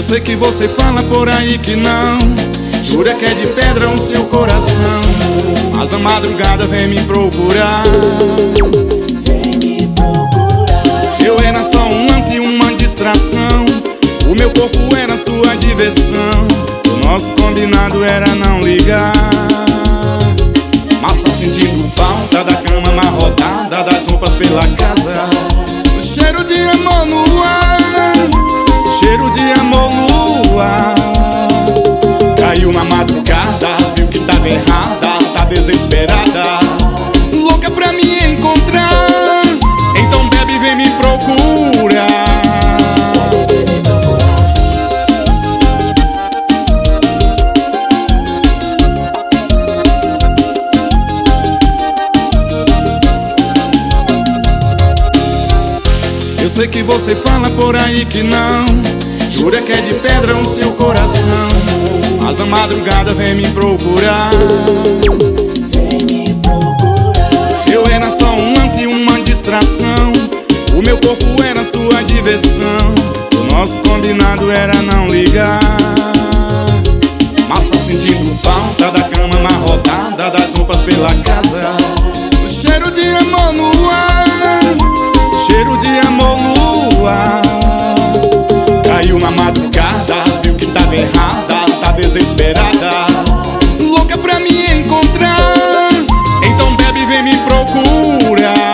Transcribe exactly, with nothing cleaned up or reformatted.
sei que você fala por aí que não, jura que é de pedra o seu coração, mas a madrugada vem me procurar. Vem me procurar. Eu era só um lance e uma distração, o meu corpo era sua diversão, o nosso combinado era não ligar. Mas tô sentindo falta da cama amarrotada, das roupas pela casa, o cheiro de amor no ar, cheiro de amor no ar. Caiu na madrugada, viu que tava errada, tá desesperada, louca pra me encontrar. Então bebe e vem me procurar. Eu sei que você fala por aí que não, jura que é de pedra o seu coração, mas a madrugada vem me procurar. Vem me procurar. Eu era só um lance e uma distração, o meu corpo era sua diversão, o nosso combinado era não ligar. Mas tô sentindo falta da cama amarrotada, das roupas pela casa, o cheiro de amor no ar, cheiro de amor no ar. Caiu na madrugada, viu que tava errada, tá desesperada, louca pra me encontrar. Então bebe e vem me procurar.